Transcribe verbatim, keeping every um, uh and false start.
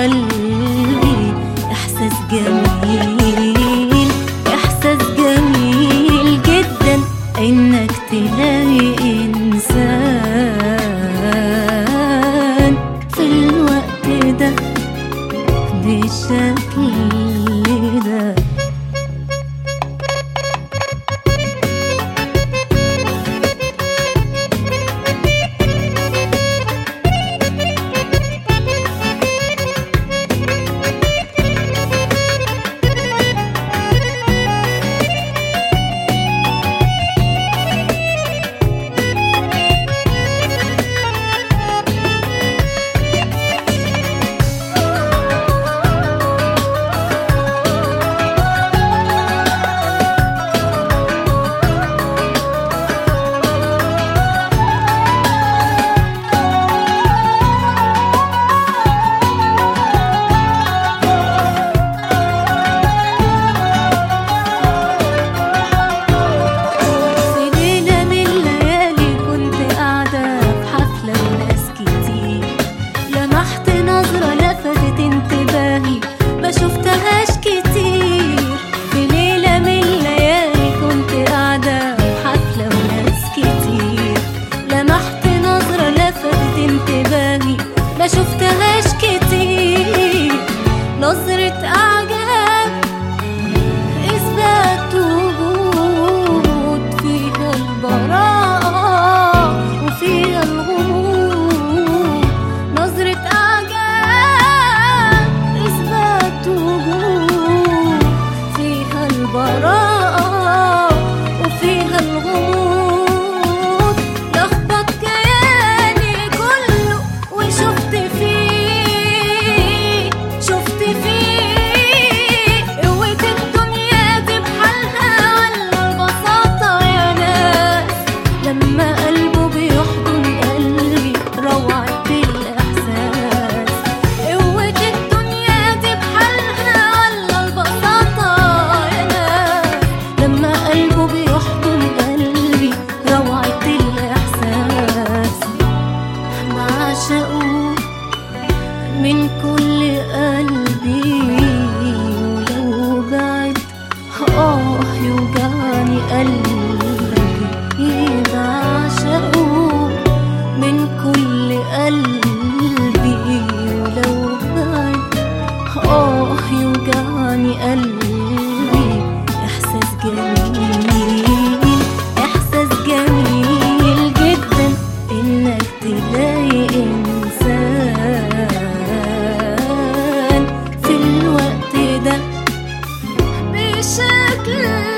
قلبي إحساس جميل، إحساس جميل جدا إنك تلاقي إنسان في الوقت ده بالشكل ده. ما شفتهاش كتير في ليلة من الليالي، كنت قاعدة في حفلة وناس كتير، لمحت نظرة لفتت انتباهي ما شفتهاش كتير، نظرة أعجاب إثبات وجود فيها البراءة وفيها الغموض، نظرة براءة وفيها الغموض، لخبط كياني كله وشفت فيه شفت فيه قوة الدنيا دي بحالها ولا البساطة يا ناس، لما قلبه بيحضن قلبي روعة الإحساس، قوة الدنيا دي بحالها ولا البساطة لما قلبه بيحضن قلبي روعة الإحساس، بعشقه من كل قلبي ولو بعد آه يوجعني قلبي، بعشقه من كل قلبي ولو بعد آه يوجعني قلبي، إحساس جميل، إحساس جميل جدا إنك تلاقي إنسان في الوقت ده بشكل